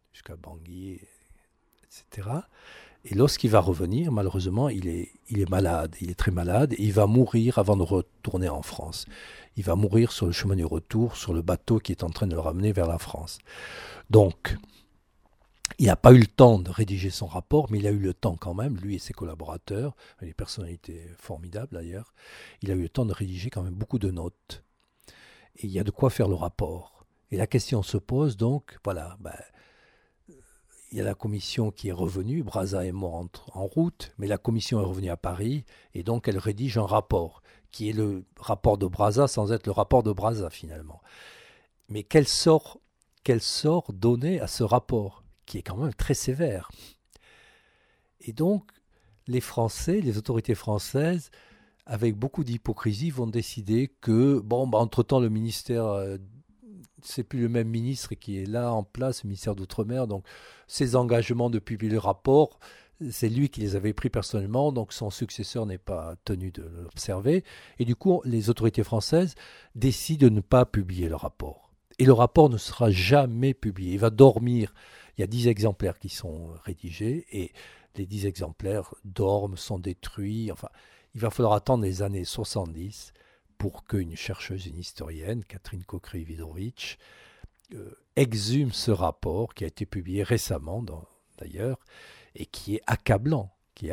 etc. Et lorsqu'il va revenir, malheureusement, il est malade, il est très malade, et il va mourir avant de retourner en France. Il va mourir sur le chemin du retour, sur le bateau qui est en train de le ramener vers la France. Donc, il n'a pas eu le temps de rédiger son rapport, mais il a eu le temps quand même, lui et ses collaborateurs, des personnalités formidables d'ailleurs, il a eu le temps de rédiger quand même beaucoup de notes. Et il y a de quoi faire le rapport. Et la question se pose donc, voilà, il y a la commission qui est revenue, Brazza est mort en route, mais la commission est revenue à Paris, et donc elle rédige un rapport, qui est le rapport de Brazza sans être le rapport de Brazza finalement. Mais quel sort donner à ce rapport, qui est quand même très sévère. Et donc, les Français, les autorités françaises, avec beaucoup d'hypocrisie, vont décider que, entre-temps, le ministère, c'est plus le même ministre qui est là en place, le ministère d'Outre-mer, donc ses engagements de publier le rapport, c'est lui qui les avait pris personnellement, donc son successeur n'est pas tenu de l'observer. Et du coup, les autorités françaises décident de ne pas publier le rapport. Et le rapport ne sera jamais publié. Il va dormir. Il y a 10 exemplaires qui sont rédigés et les 10 exemplaires dorment, sont détruits. Enfin, il va falloir attendre les années 70 pour qu'une chercheuse, une historienne, Catherine Kokrividovich, exhume ce rapport qui a été publié récemment d'ailleurs et qui est accablant,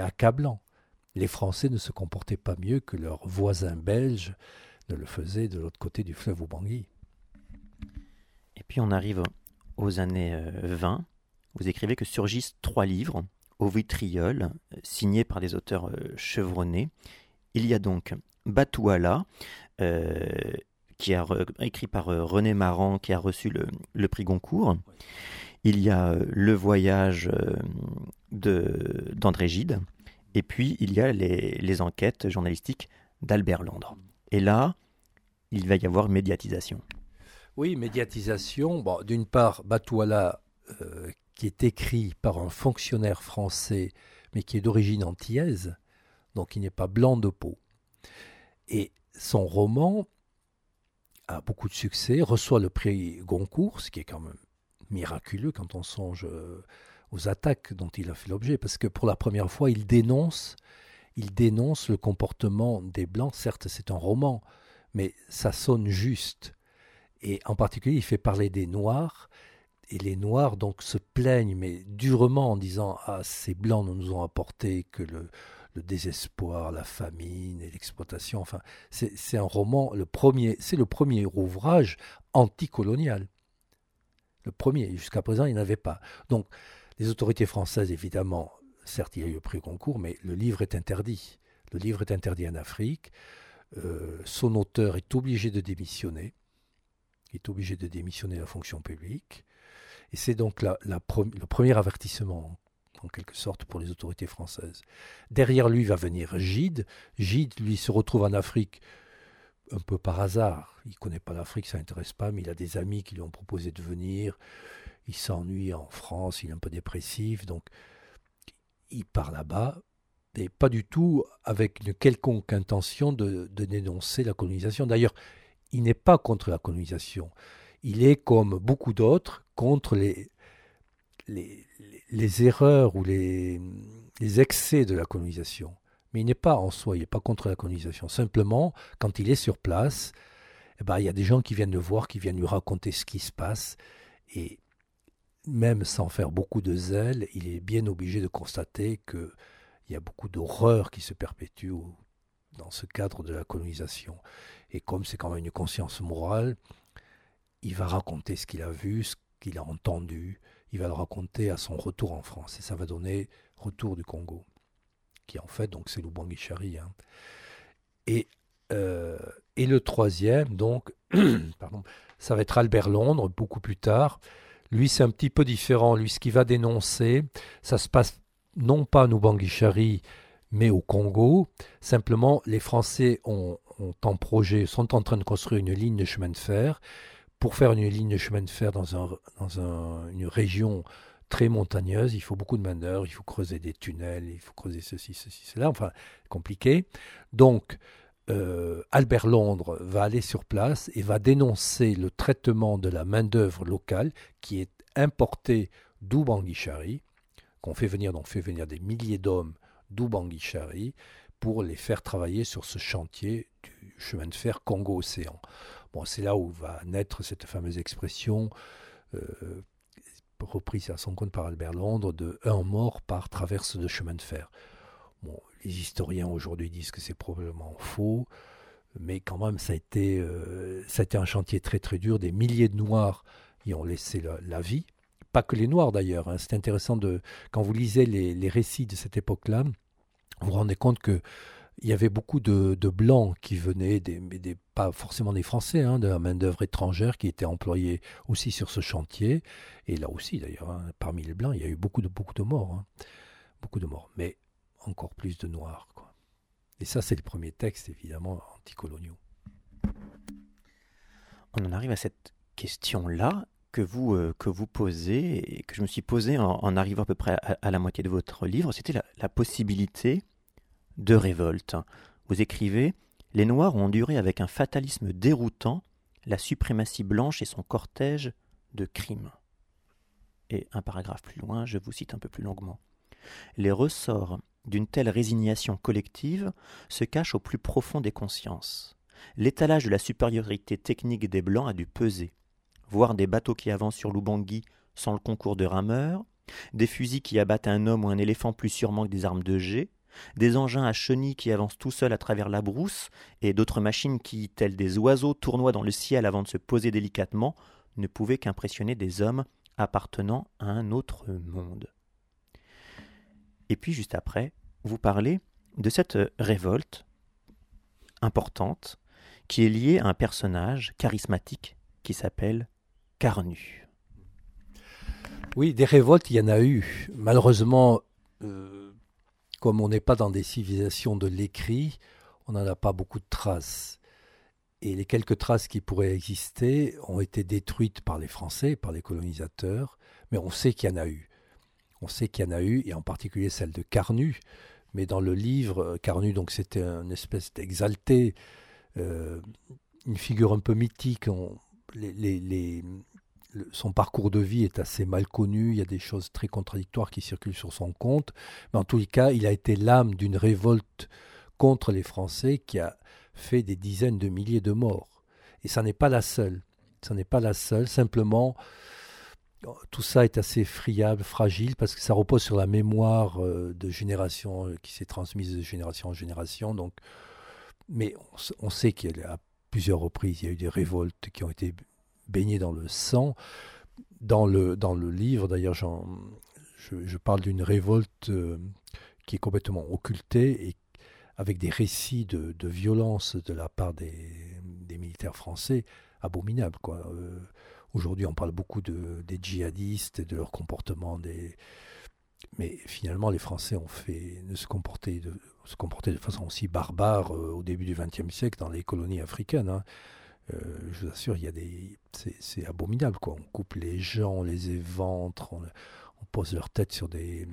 Les Français ne se comportaient pas mieux que leurs voisins belges ne le faisaient de l'autre côté du fleuve Oubangui. Et puis on arrive aux années 20. Vous écrivez que surgissent 3 livres au vitriol, signés par des auteurs chevronnés. Il y a donc Batouala, qui est écrit par René Maran, qui a reçu le prix Goncourt. Il y a Le Voyage d'André Gide. Et puis, il y a les enquêtes journalistiques d'Albert Londres. Et là, il va y avoir médiatisation. Oui, médiatisation. D'une part, Batouala, qui est écrit par un fonctionnaire français, mais qui est d'origine antillaise, donc il n'est pas blanc de peau. Et son roman a beaucoup de succès, reçoit le prix Goncourt, ce qui est quand même miraculeux quand on songe aux attaques dont il a fait l'objet, parce que pour la première fois, il dénonce le comportement des Blancs. Certes, c'est un roman, mais ça sonne juste. Et en particulier, il fait parler des Noirs, et les Noirs donc se plaignent, mais durement, en disant « Ah, ces Blancs ne nous ont apporté que le désespoir, la famine et l'exploitation. » Enfin, c'est un roman, c'est le premier ouvrage anticolonial. Le premier, jusqu'à présent, il n'y en avait pas. Donc, les autorités françaises, évidemment, certes, il y a eu le prix Goncourt, mais le livre est interdit. Le livre est interdit en Afrique. Son auteur est obligé de démissionner. Il est obligé de démissionner de la fonction publique. Et c'est donc le premier avertissement, en quelque sorte, pour les autorités françaises. Derrière lui va venir Gide. Gide, lui, se retrouve en Afrique un peu par hasard. Il ne connaît pas l'Afrique, ça ne l'intéresse pas, mais il a des amis qui lui ont proposé de venir. Il s'ennuie en France, il est un peu dépressif, donc il part là-bas, et pas du tout avec une quelconque intention de dénoncer la colonisation. D'ailleurs, il n'est pas contre la colonisation. Il est, comme beaucoup d'autres, contre les erreurs ou les excès de la colonisation. Mais il n'est pas en soi, il n'est pas contre la colonisation. Simplement, quand il est sur place, il y a des gens qui viennent le voir, qui viennent lui raconter ce qui se passe. Et même sans faire beaucoup de zèle, il est bien obligé de constater qu'il y a beaucoup d'horreurs qui se perpétuent dans ce cadre de la colonisation. Et comme c'est quand même une conscience morale, il va raconter ce qu'il a vu, ce qu'il a entendu. Il va le raconter à son retour en France. Et ça va donner Retour du Congo, qui en fait, donc, c'est Lubangui-Chari. Et le troisième, donc, pardon, ça va être Albert Londres, beaucoup plus tard. Lui, c'est un petit peu différent. Lui, ce qu'il va dénoncer, ça se passe non pas à Lubangui-Chari, mais au Congo. Simplement, les Français sont en train de construire une ligne de chemin de fer. Pour faire une ligne de chemin de fer dans une région très montagneuse, il faut beaucoup de main-d'œuvre, il faut creuser des tunnels, il faut creuser ceci, cela, enfin, compliqué. Donc, Albert Londres va aller sur place et va dénoncer le traitement de la main-d'œuvre locale qui est importée d'Oubangui-Chari, qu'on fait venir des milliers d'hommes d'Oubangui-Chari pour les faire travailler sur ce chantier du chemin de fer Congo-Océan. Bon, c'est là où va naître cette fameuse expression reprise à son compte par Albert Londres de « un mort par traverse de chemin de fer ». Bon, les historiens aujourd'hui disent que c'est probablement faux, mais quand même ça a été un chantier très très dur. Des milliers de Noirs y ont laissé la vie. Pas que les Noirs d'ailleurs. C'est intéressant quand vous lisez les récits de cette époque-là, vous vous rendez compte que il y avait beaucoup de Blancs qui venaient, pas forcément des Français, de la main-d'œuvre étrangère qui était employée aussi sur ce chantier. Et là aussi, d'ailleurs, parmi les Blancs, il y a eu beaucoup de morts. Beaucoup de morts, mais encore plus de Noirs, quoi. Et ça, c'est le premier texte, évidemment, anticoloniaux. On en arrive à cette question-là que vous posez et que je me suis posée en arrivant à peu près à la moitié de votre livre. C'était la possibilité de révolte. Vous écrivez « Les Noirs ont enduré avec un fatalisme déroutant la suprématie blanche et son cortège de crimes. » Et un paragraphe plus loin, je vous cite un peu plus longuement. « Les ressorts d'une telle résignation collective se cachent au plus profond des consciences. L'étalage de la supériorité technique des Blancs a dû peser. Voir des bateaux qui avancent sur l'Oubangui sans le concours de rameurs, des fusils qui abattent un homme ou un éléphant plus sûrement que des armes de jet, des engins à chenilles qui avancent tout seuls à travers la brousse, et d'autres machines qui, telles des oiseaux, tournoient dans le ciel avant de se poser délicatement, ne pouvaient qu'impressionner des hommes appartenant à un autre monde. » Et puis juste après, vous parlez de cette révolte importante qui est liée à un personnage charismatique qui s'appelle Carnu. Oui, des révoltes, il y en a eu. Malheureusement, comme on n'est pas dans des civilisations de l'écrit, on n'en a pas beaucoup de traces. Et les quelques traces qui pourraient exister ont été détruites par les Français, par les colonisateurs, mais on sait qu'il y en a eu. On sait qu'il y en a eu, et en particulier celle de Carnu. Mais dans le livre, Carnu, donc c'était une espèce d'exalté, une figure un peu mythique. Son parcours de vie est assez mal connu, il y a des choses très contradictoires qui circulent sur son compte, mais en tous les cas, il a été l'âme d'une révolte contre les Français qui a fait des dizaines de milliers de morts. Et ça n'est pas la seule. Ça n'est pas la seule, simplement, tout ça est assez friable, fragile, parce que ça repose sur la mémoire de génération qui s'est transmise de génération en génération. Donc, mais on sait qu'il y a à plusieurs reprises, il y a eu des révoltes qui ont été baigné dans le sang. Dans le livre, d'ailleurs, je parle d'une révolte qui est complètement occultée et avec des récits de violence de la part des militaires français abominables, quoi. Aujourd'hui, on parle beaucoup des djihadistes et de leur comportement. Mais finalement, les Français ont fait se comporter de façon aussi barbare au début du XXe siècle dans les colonies africaines, hein. Je vous assure, c'est abominable, quoi. On coupe les gens, on les éventre, on pose leur tête sur des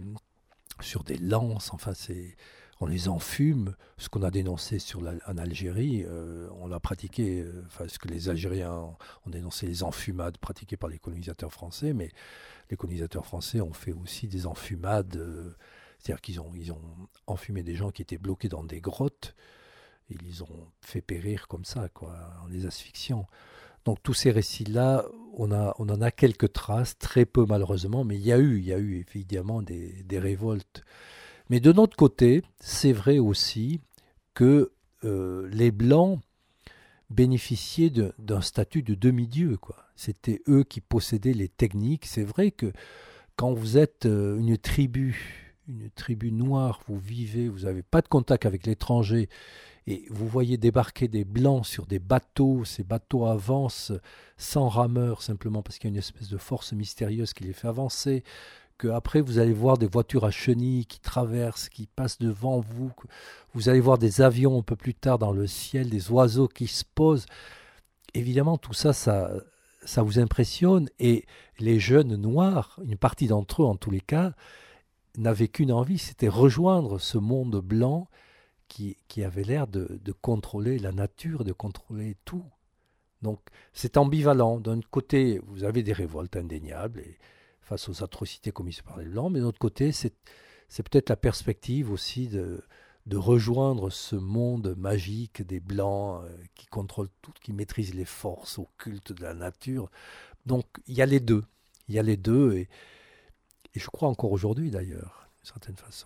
lances, enfin on les enfume. Ce qu'on a dénoncé en Algérie, on l'a pratiqué, ce que les Algériens ont dénoncé les enfumades pratiquées par les colonisateurs français, mais les colonisateurs français ont fait aussi des enfumades, c'est-à-dire qu'ils ont enfumé des gens qui étaient bloqués dans des grottes. Ils les ont fait périr comme ça, quoi, en les asphyxiant. Donc tous ces récits-là, on en a quelques traces, très peu malheureusement, mais il y a eu évidemment des révoltes. Mais de notre côté, c'est vrai aussi que les Blancs bénéficiaient d'un statut de demi-dieu, quoi. C'était eux qui possédaient les techniques. C'est vrai que quand vous êtes une tribu noire, vous vivez, vous n'avez pas de contact avec l'étranger, et vous voyez débarquer des Blancs sur des bateaux, ces bateaux avancent sans rameur, simplement parce qu'il y a une espèce de force mystérieuse qui les fait avancer, qu'après vous allez voir des voitures à chenilles qui traversent, qui passent devant vous, vous allez voir des avions un peu plus tard dans le ciel, des oiseaux qui se posent. Évidemment, tout ça, ça vous impressionne, et les jeunes noirs, une partie d'entre eux en tous les cas, n'avaient qu'une envie, c'était rejoindre ce monde blanc qui avait l'air de contrôler la nature, de contrôler tout. Donc c'est ambivalent. D'un côté, vous avez des révoltes indéniables et face aux atrocités commises par les Blancs, mais d'un autre côté, c'est peut-être la perspective aussi de rejoindre ce monde magique des Blancs qui contrôlent tout, qui maîtrisent les forces occultes de la nature. Donc il y a les deux. Il y a les deux, et je crois encore aujourd'hui d'ailleurs, d'une certaine façon.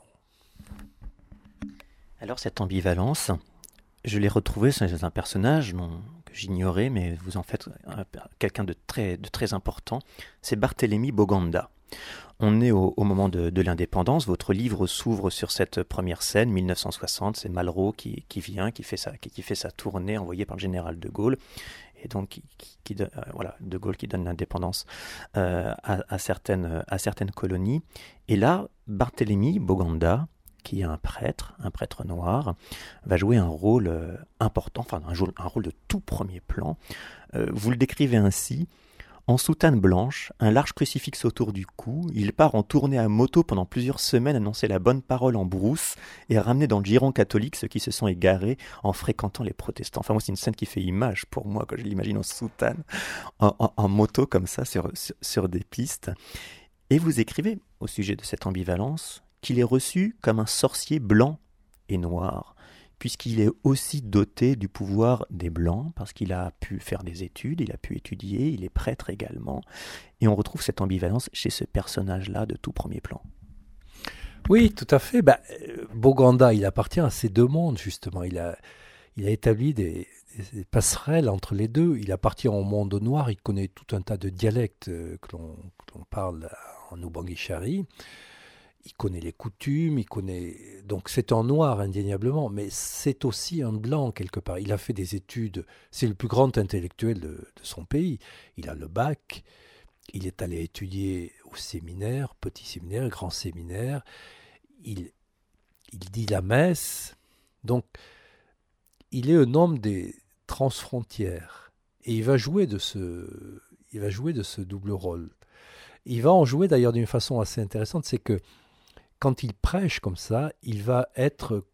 Alors cette ambivalence, je l'ai retrouvée chez un personnage que j'ignorais, mais vous en faites quelqu'un de très important, c'est Barthélemy Boganda. On est au moment de l'indépendance, votre livre s'ouvre sur cette première scène, 1960, c'est Malraux qui vient, qui fait sa tournée envoyée par le général de Gaulle, et donc de Gaulle qui donne l'indépendance à certaines colonies. Et là, Barthélemy Boganda qui est un prêtre noir, va jouer un rôle important, enfin un rôle de tout premier plan. Vous le décrivez ainsi: en soutane blanche, un large crucifix autour du cou, il part en tournée à moto pendant plusieurs semaines annoncer la bonne parole en brousse et ramener dans le giron catholique ceux qui se sont égarés en fréquentant les protestants. Enfin, moi, c'est une scène qui fait image pour moi quand je l'imagine en soutane, en moto comme ça, sur des pistes. Et vous écrivez, au sujet de cette ambivalence, qu'il est reçu comme un sorcier blanc et noir, puisqu'il est aussi doté du pouvoir des Blancs, parce qu'il a pu faire des études, il a pu étudier, il est prêtre également, et on retrouve cette ambivalence chez ce personnage-là de tout premier plan. Oui, tout à fait. Boganda, il appartient à ces deux mondes, justement. Il a établi des passerelles entre les deux. Il appartient au monde noir, il connaît tout un tas de dialectes que l'on parle en Oubangui-Chari. Il connaît les coutumes, donc c'est un noir indéniablement, mais c'est aussi un blanc quelque part. Il a fait des études, c'est le plus grand intellectuel de son pays. Il a le bac, il est allé étudier au séminaire, petit séminaire, grand séminaire. Il dit la messe, donc il est un homme des transfrontières et il va jouer de ce double rôle. Il va en jouer d'ailleurs d'une façon assez intéressante, c'est que quand il prêche comme ça, il va être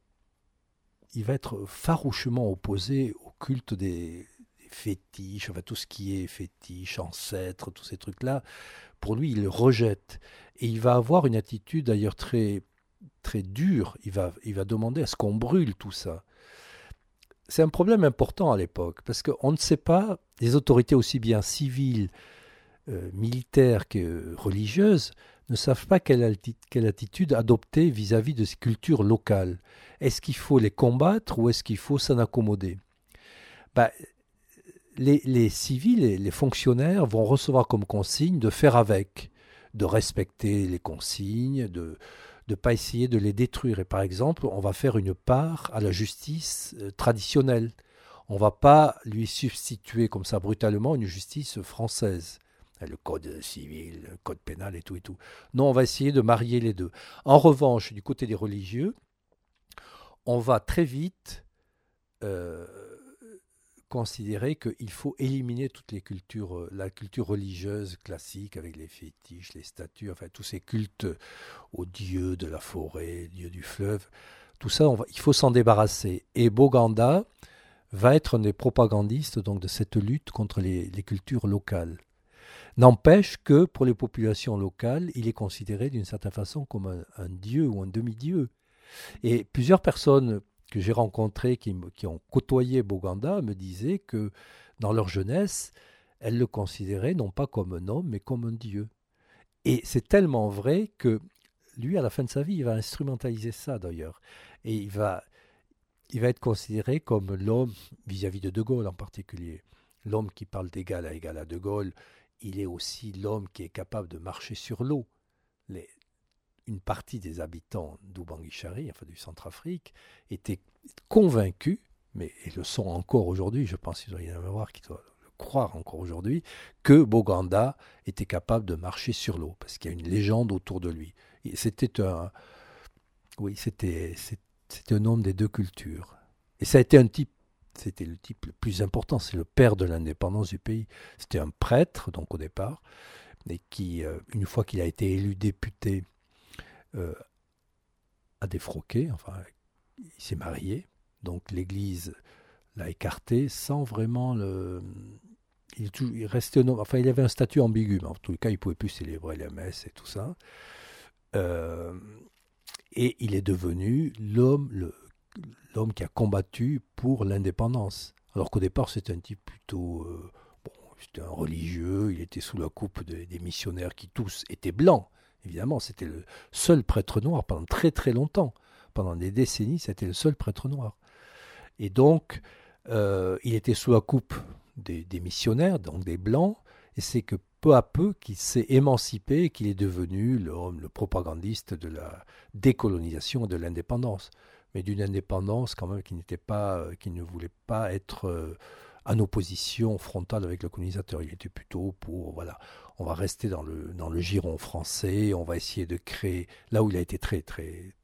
farouchement opposé au culte des fétiches, enfin tout ce qui est fétiche, ancêtre, tous ces trucs-là. Pour lui, il le rejette. Et il va avoir une attitude d'ailleurs très, très dure. Il va demander à ce qu'on brûle tout ça. C'est un problème important à l'époque, parce qu'on ne sait pas, les autorités aussi bien civiles, militaires que religieuses, ne savent pas quelle attitude adopter vis-à-vis de ces cultures locales. Est-ce qu'il faut les combattre ou est-ce qu'il faut s'en accommoder? Les civils et les fonctionnaires vont recevoir comme consigne de faire avec, de respecter les consignes, de ne pas essayer de les détruire. Et par exemple, on va faire une part à la justice traditionnelle. On ne va pas lui substituer comme ça brutalement une justice française. Le code civil, le code pénal et tout et tout. Non, on va essayer de marier les deux. En revanche, du côté des religieux, on va très vite considérer qu'il faut éliminer toutes les cultures, la culture religieuse classique avec les fétiches, les statues, enfin tous ces cultes aux dieux de la forêt, dieux du fleuve. Tout ça, il faut s'en débarrasser. Et Boganda va être un des propagandistes donc, de cette lutte contre les cultures locales. N'empêche que pour les populations locales, il est considéré d'une certaine façon comme un dieu ou un demi-dieu. Et plusieurs personnes que j'ai rencontrées qui ont côtoyé Boganda me disaient que dans leur jeunesse, elles le considéraient non pas comme un homme, mais comme un dieu. Et c'est tellement vrai que lui, à la fin de sa vie, il va instrumentaliser ça d'ailleurs. Et il va être considéré comme l'homme, vis-à-vis de Gaulle en particulier, l'homme qui parle d'égal à De Gaulle. Il est aussi l'homme qui est capable de marcher sur l'eau. Une partie des habitants d'Oubangui-Chari, enfin du Centrafrique, étaient convaincus, mais ils le sont encore aujourd'hui, je pense qu'il doit y en avoir qui doivent le croire encore aujourd'hui, que Boganda était capable de marcher sur l'eau, parce qu'il y a une légende autour de lui. Et c'était un homme des deux cultures. Et ça a été c'était le type le plus important, c'est le père de l'indépendance du pays. C'était un prêtre, donc au départ, et qui, une fois qu'il a été élu député, a défroqué, enfin, il s'est marié, donc l'Église l'a écarté sans vraiment le... Il restait enfin, il avait un statut ambigu, mais en tout cas, il ne pouvait plus célébrer les messes et tout ça. Et il est devenu l'homme qui a combattu pour l'indépendance. Alors qu'au départ, c'était un type plutôt... c'était un religieux, il était sous la coupe des missionnaires qui tous étaient blancs. Évidemment, c'était le seul prêtre noir pendant très très longtemps. Pendant des décennies, c'était le seul prêtre noir. Et donc, il était sous la coupe des missionnaires, donc des blancs, et c'est que peu à peu qu'il s'est émancipé et qu'il est devenu l'homme, le propagandiste de la décolonisation et de l'indépendance. Mais d'une indépendance quand même qui ne voulait pas être en opposition frontale avec le colonisateur. Il était plutôt pour, voilà, on va rester dans le giron français, on va essayer de créer, là où il a été très, très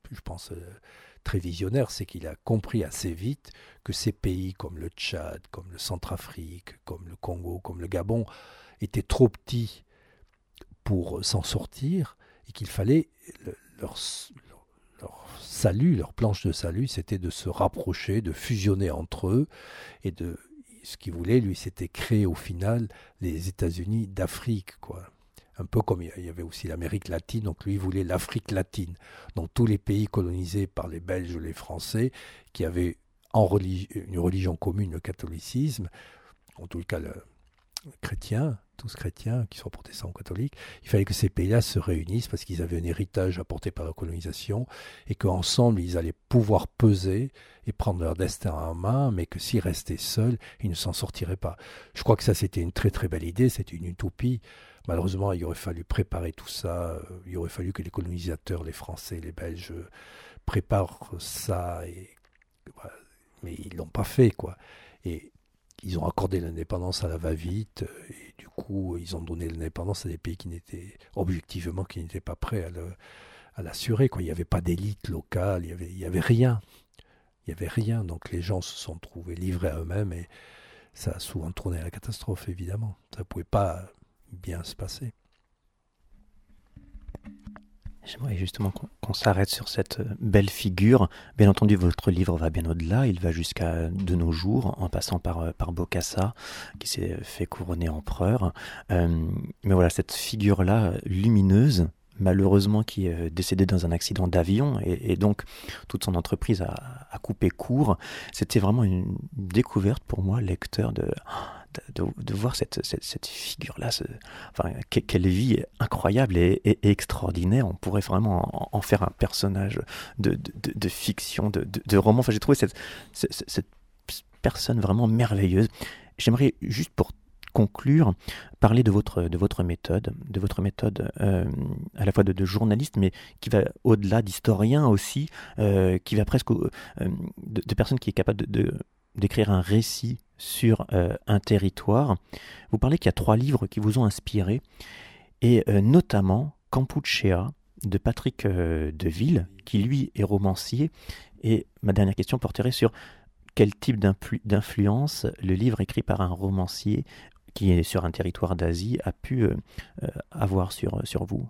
je pense, très visionnaire, c'est qu'il a compris assez vite que ces pays comme le Tchad, comme le Centrafrique, comme le Congo, comme le Gabon, étaient trop petits pour s'en sortir et qu'il fallait leur, leur salut, leur planche de salut, c'était de se rapprocher, de fusionner entre eux et de ce qu'il voulait, lui, c'était créer au final les États-Unis d'Afrique, quoi. Un peu comme il y avait aussi l'Amérique latine, donc lui il voulait l'Afrique latine. Donc tous les pays colonisés par les Belges ou les Français, qui avaient une religion commune, le catholicisme, en tout cas le chrétien, tous chrétiens, qui soient protestants ou catholiques, il fallait que ces pays-là se réunissent parce qu'ils avaient un héritage apporté par la colonisation et qu'ensemble ils allaient pouvoir peser et prendre leur destin en main, mais que s'ils restaient seuls, ils ne s'en sortiraient pas. Je crois que ça c'était une très très belle idée, c'était une utopie. Malheureusement, il aurait fallu préparer tout ça, il aurait fallu que les colonisateurs, les Français, les Belges, préparent ça, voilà. Mais ils ne l'ont pas fait, quoi. Et ils ont accordé l'indépendance à la va-vite, et du coup, ils ont donné l'indépendance à des pays qui n'étaient, objectivement, qui n'étaient pas prêts à l'assurer, quoi. Il n'y avait pas d'élite locale, il y avait rien. Il n'y avait rien, donc les gens se sont trouvés livrés à eux-mêmes, et ça a souvent tourné à la catastrophe, évidemment. Ça ne pouvait pas bien se passer. J'aimerais justement qu'on s'arrête sur cette belle figure. Bien entendu, votre livre va bien au-delà. Il va jusqu'à de nos jours, en passant par Bokassa, qui s'est fait couronner empereur. Mais voilà, cette figure-là, lumineuse, malheureusement qui est décédé dans un accident d'avion et donc toute son entreprise a coupé court. C'était vraiment une découverte pour moi, lecteur, de voir cette figure-là, enfin, quelle vie incroyable et extraordinaire. On pourrait vraiment en faire un personnage de fiction, de roman. Enfin, j'ai trouvé cette personne vraiment merveilleuse. J'aimerais juste pour conclure, parler de votre méthode, à la fois de journaliste, mais qui va au-delà d'historien aussi, qui va presque de personnes qui est capable d'écrire un récit sur un territoire. Vous parlez qu'il y a 3 livres qui vous ont inspiré, et notamment Kampuchéa de Patrick Deville, qui lui est romancier. Et ma dernière question porterait sur quel type d'influence le livre écrit par un romancier qui est sur un territoire d'Asie a pu avoir sur vous.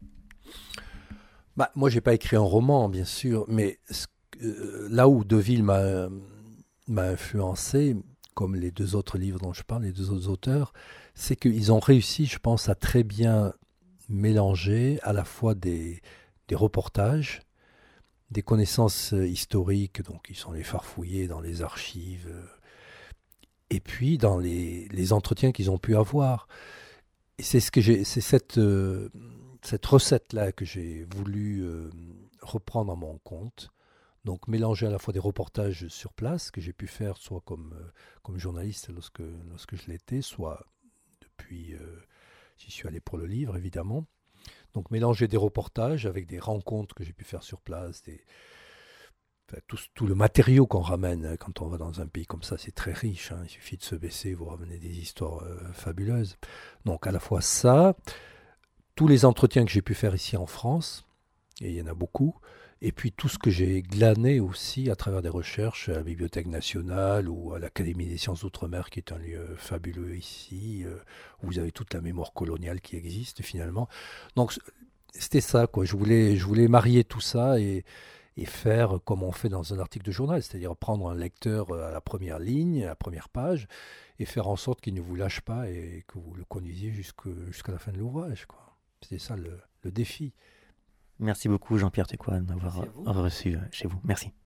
Moi, je n'ai pas écrit un roman, bien sûr, mais là où Deville m'a influencé, comme les 2 autres livres dont je parle, les 2 autres auteurs, c'est qu'ils ont réussi, je pense, à très bien mélanger à la fois des reportages, des connaissances historiques, donc ils sont les farfouillés dans les archives, et puis dans les entretiens qu'ils ont pu avoir. Et c'est cette recette-là que j'ai voulu reprendre à mon compte. Donc mélanger à la fois des reportages sur place que j'ai pu faire soit comme journaliste lorsque je l'étais, soit depuis j'y suis allé pour le livre évidemment. Donc mélanger des reportages avec des rencontres que j'ai pu faire sur place, tout le matériau qu'on ramène quand on va dans un pays comme ça, c'est très riche, hein. Il suffit de se baisser, vous ramenez des histoires fabuleuses. Donc à la fois ça, tous les entretiens que j'ai pu faire ici en France, et il y en a beaucoup, et puis tout ce que j'ai glané aussi à travers des recherches à la Bibliothèque nationale ou à l'Académie des sciences d'outre-mer, qui est un lieu fabuleux ici, où vous avez toute la mémoire coloniale qui existe finalement. Donc c'était ça, quoi. Je voulais marier tout ça et faire comme on fait dans un article de journal, c'est-à-dire prendre un lecteur à la première ligne, à la première page, et faire en sorte qu'il ne vous lâche pas et que vous le conduisiez jusqu'à la fin de l'ouvrage, quoi. C'était ça le défi. Merci beaucoup Jean-Pierre Thécoine de m'avoir reçu chez vous. Merci.